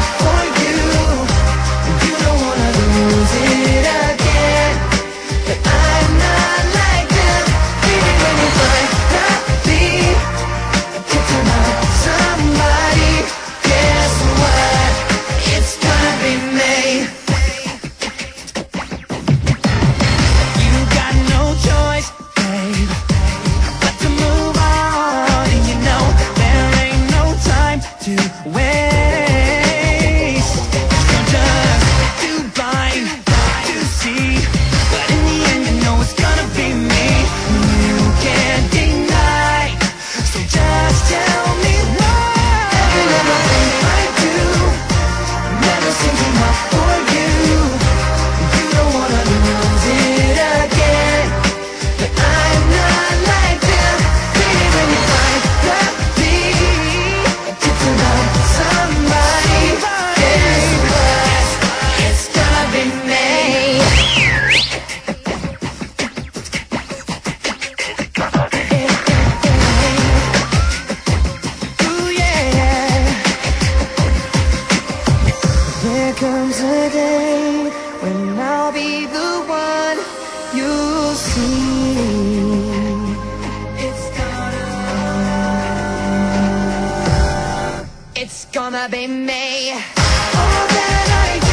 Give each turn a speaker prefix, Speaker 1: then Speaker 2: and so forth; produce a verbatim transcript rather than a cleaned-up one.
Speaker 1: for you. You don't wanna lose it again, but I'm not like them. Baby, when you finally get to know somebody, guess what? It's gonna be me. You got no choice, babe, but to move on. And you know there ain't no time to waste. You're just too blind to see, but in the end you know it's gonna be me. You can't deny, so just tell me why. Every little thing I do never seems enough for you. You don't wanna lose it again, but I'm not like them. Baby, when you finally get to love somebody, guess what? It's gonna be me. Ooh, yeah. There comes a day when I'll be the one you'll see. It's gonna, it's gonna be me. All that I